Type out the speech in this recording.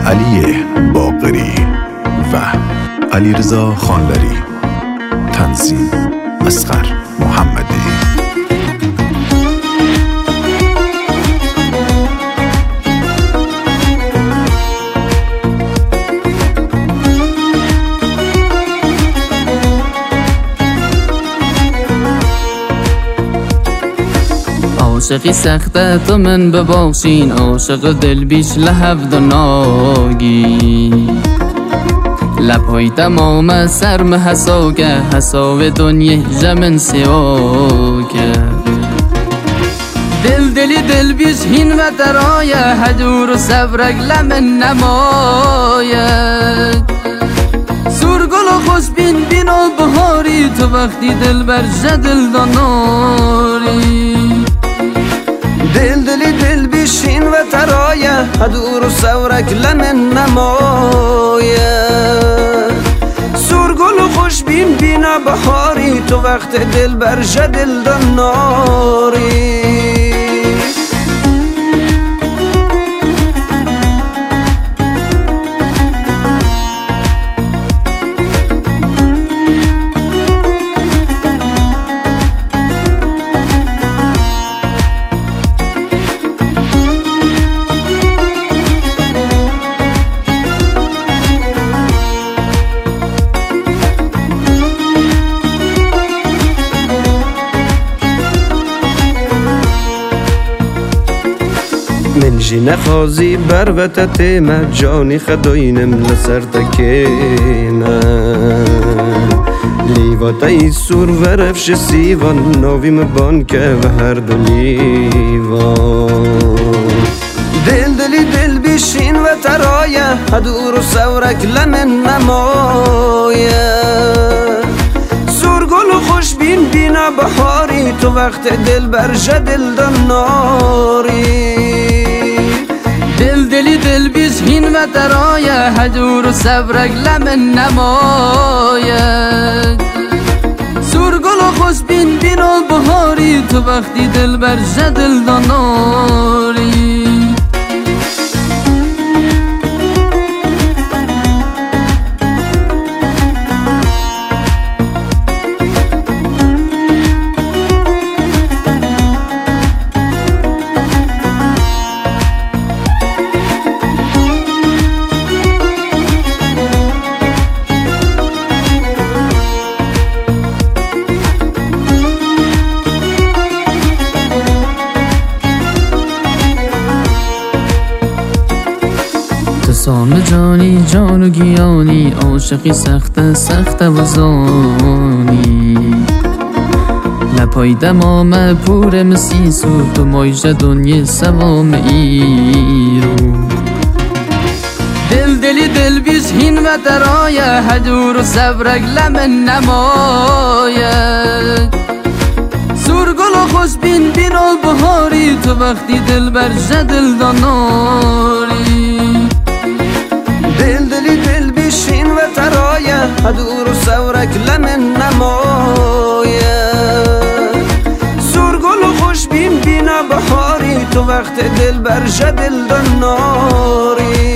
علی باقری و علیرضا خانلری. تنظیم اصغر محمدی. عاشقی سخته تو من ببخشین، عاشق دل بیش لحب دناگی لبهای تمام سرم حساکه حساو دنیا جمن سواکه دل بیش هین و ترایه حجور و صبرک لمن نمایه سرگل و خوش بین و بهاری تو وقتی دل بر جدل داناری دل بیشین و ترایه هدور و سورک لمن نمایه سرگل و خوش بین بهاری تو وقت دل بر جدل داناری من جی نخوازی بر وتتیمه جانی خداینم لسر تکیمه لیواتای سور ورفش سیوان ناویم بانکه و هر دو لیوان دل بیشین و ترایه هدور و سورک لمن نمایه سرگل و خوش بین بهاری تو وقت دل بر جدل داناری دل بیش هین و ترایه حجور و صبرک لمن نمایه سرگل و خوش بین و بهاری تو وقتی دل بر جدل داناری سام جانی جان و گیانی عاشقی سخت و زانی لپای دمام پور مسیسو تو مایجه دنیا سوام ایرو دل بیش هین و ترایه حجور و صبرک لمن نمایه سرگل و خوش بین و بهاری تو وقتی دل بر جدل داناری دل بیشین و ترایه هدور و سورک لمن نمایه سرگل و خوش بین بهاری تو وقت دل بر جدل داناری